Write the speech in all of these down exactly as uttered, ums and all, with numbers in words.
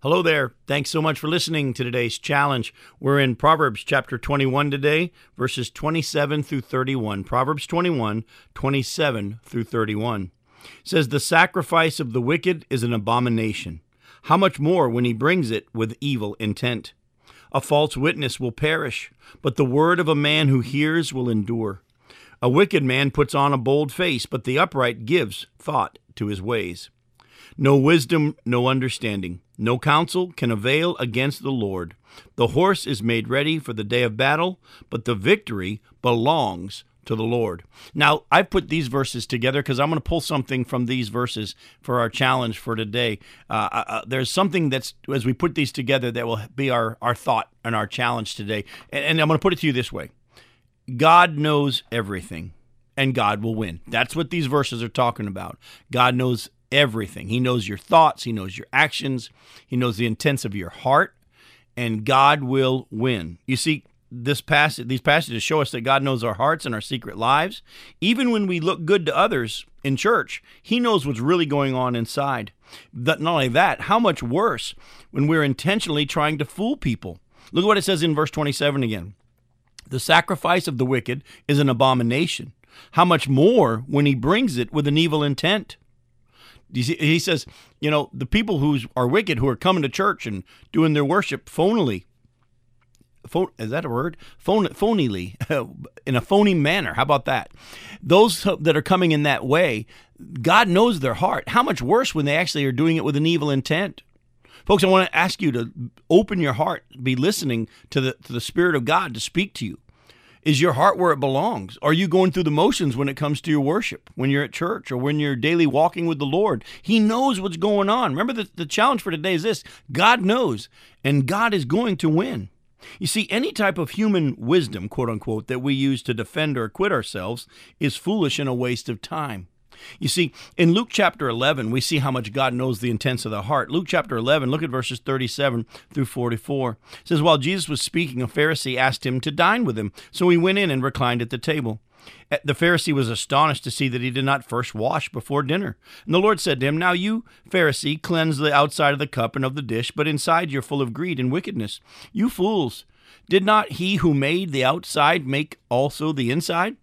Hello there. Thanks so much for listening to today's challenge. We're in Proverbs chapter twenty-one today, verses twenty-seven through thirty-one. Proverbs twenty-one, twenty-seven through thirty-one. It says, "The sacrifice of the wicked is an abomination. How much more when he brings it with evil intent? A false witness will perish, but the word of a man who hears will endure. A wicked man puts on a bold face, but the upright gives thought to his ways. No wisdom, no understanding. No counsel can avail against the Lord. The horse is made ready for the day of battle, but the victory belongs to the Lord." Now, I've put these verses together because I'm going to pull something from these verses for our challenge for today. Uh, uh, there's something that's, as we put these together, that will be our, our thought and our challenge today. And, and I'm going to put it to you this way. God knows everything, and God will win. That's what these verses are talking about. God knows everything. He knows your thoughts. He knows your actions. He knows the intents of your heart, and God will win. You see, this passage, these passages show us that God knows our hearts and our secret lives. Even when we look good to others in church, He knows what's really going on inside. But not only that, how much worse when we're intentionally trying to fool people. Look at what it says in verse twenty-seven again. "The sacrifice of the wicked is an abomination. How much more when he brings it with an evil intent?" He says, you know, the people who are wicked, who are coming to church and doing their worship phonily, phone, is that a word? Phone, phonily, in a phony manner. How about that? Those that are coming in that way, God knows their heart. How much worse when they actually are doing it with an evil intent? Folks, I want to ask you to open your heart, be listening to the, to the Spirit of God to speak to you. Is your heart where it belongs? Are you going through the motions when it comes to your worship, when you're at church, or when you're daily walking with the Lord? He knows what's going on. Remember, the, the challenge for today is this: God knows, and God is going to win. You see, any type of human wisdom, quote unquote, that we use to defend or acquit ourselves is foolish and a waste of time. You see, in Luke chapter eleven, we see how much God knows the intents of the heart. Luke chapter eleven, look at verses thirty-seven through forty-four. It says, "While Jesus was speaking, a Pharisee asked him to dine with him. So he went in and reclined at the table. The Pharisee was astonished to see that he did not first wash before dinner. And the Lord said to him, 'Now you, Pharisee, cleanse the outside of the cup and of the dish, but inside you're full of greed and wickedness. You fools, did not he who made the outside make also the inside?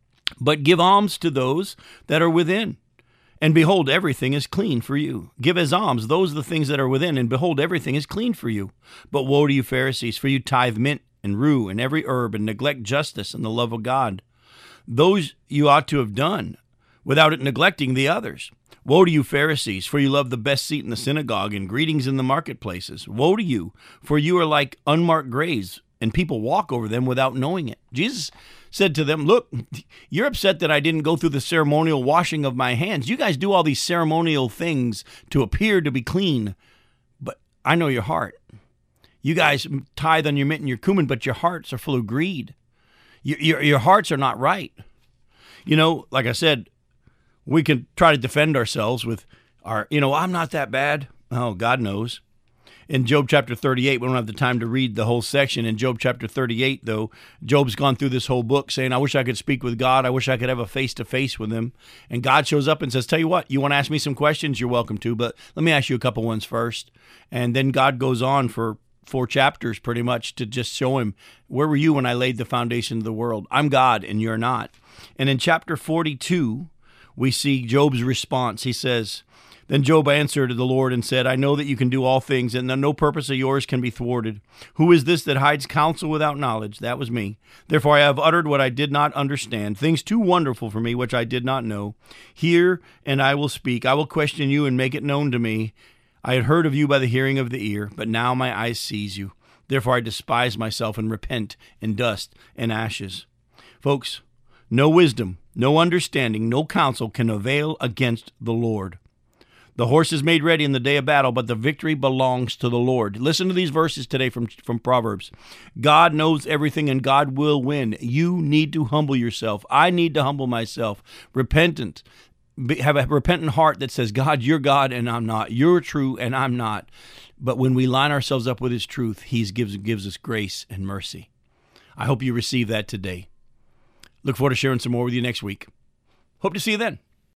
But give alms to those that are within, and behold, everything is clean for you. Give as alms those the things that are within, and behold, everything is clean for you. But woe to you, Pharisees, for you tithe mint and rue and every herb, and neglect justice and the love of God. Those you ought to have done, without it neglecting the others. Woe to you, Pharisees, for you love the best seat in the synagogue and greetings in the marketplaces. Woe to you, for you are like unmarked graves, and people walk over them without knowing it.' Jesus said to them, 'Look, you're upset that I didn't go through the ceremonial washing of my hands. You guys do all these ceremonial things to appear to be clean, but I know your heart. You guys tithe on your mint and your cumin, but your hearts are full of greed. Your, your, your hearts are not right.'" You know, like I said, we can try to defend ourselves with our, you know, I'm not that bad. Oh, God knows. In Job chapter thirty-eight, we don't have the time to read the whole section. In Job chapter thirty-eight, though, Job's gone through this whole book saying, I wish I could speak with God. I wish I could have a face-to-face with him. And God shows up and says, tell you what, you want to ask me some questions? You're welcome to, but let me ask you a couple ones first. And then God goes on for four chapters pretty much to just show him, where were you when I laid the foundation of the world? I'm God and you're not. And in chapter forty-two, we see Job's response. He says, "Then Job answered the Lord and said, I know that you can do all things, and that no purpose of yours can be thwarted. Who is this that hides counsel without knowledge?" That was me. "Therefore I have uttered what I did not understand, things too wonderful for me which I did not know. Hear, and I will speak. I will question you and make it known to me. I had heard of you by the hearing of the ear, but now my eyes sees you. Therefore I despise myself and repent in dust and ashes." Folks, no wisdom, no understanding, no counsel can avail against the Lord. The horse is made ready in the day of battle, but the victory belongs to the Lord. Listen to these verses today from, from Proverbs. God knows everything and God will win. You need to humble yourself. I need to humble myself. Repentant. Have a repentant heart that says, God, you're God and I'm not. You're true and I'm not. But when we line ourselves up with his truth, he gives, gives us grace and mercy. I hope you receive that today. Look forward to sharing some more with you next week. Hope to see you then.